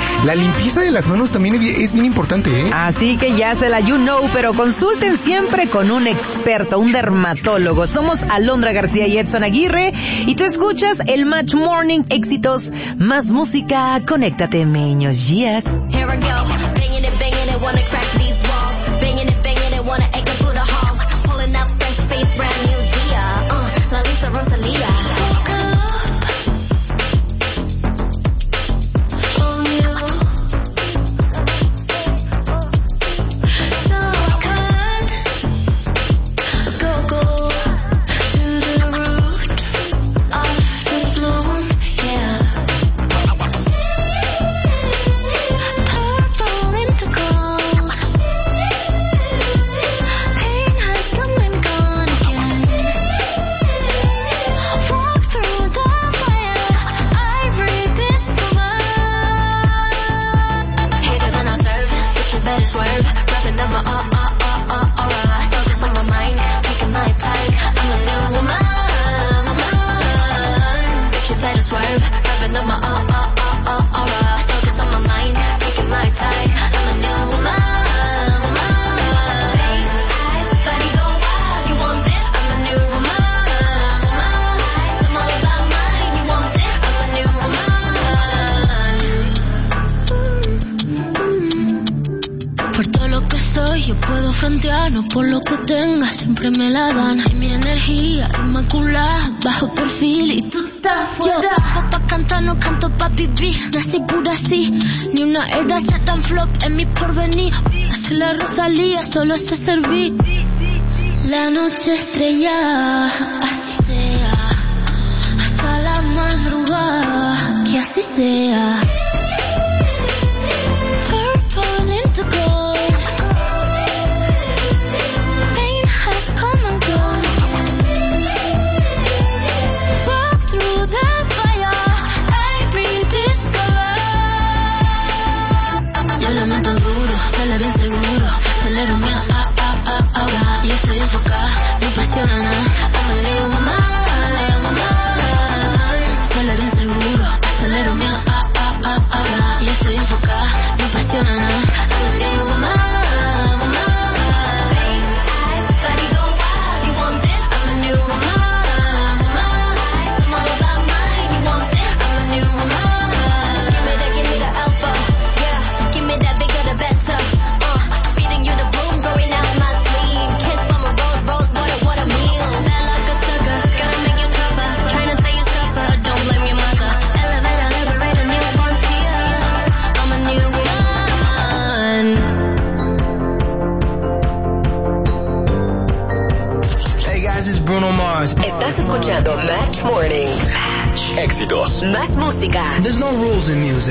la limpieza de las manos también es bien importante, ¿eh? Así que ya se la you know, pero consulten siempre con un experto, un dermatólogo. Somos Alondra García y Edson Aguirre, y tú escuchas el Match Morning, éxitos, más música, conéctate, meños, yes. Here I go, banging it, wanna crack these walls. Banging it, wanna echo through the halls. Pulling up fresh face, brand new Dia. La Lisa Rosalia. No por lo que tenga, siempre me la dan. Y mi energía inmaculada, bajo perfil y tú estás fuera. Yo vivo pa' cantar, no canto pa' vivir. Nací pura así, ni una era se tan flop en mi porvenir. Hace la Rosalía, solo sé servir. La noche estrella, así sea. Hasta la madrugada, que así sea. Purple into gold. Bien seguro, acelero mi ahora. Y estoy enfocada, no apasiona nada. I'm a little woman. Sale bien seguro, acelero mi ahora. Y estoy enfocada, no apasiona nada. I'm a little woman. Estás escuchando Match Morning. Match. Éxitos. Más música. There's no rules in music.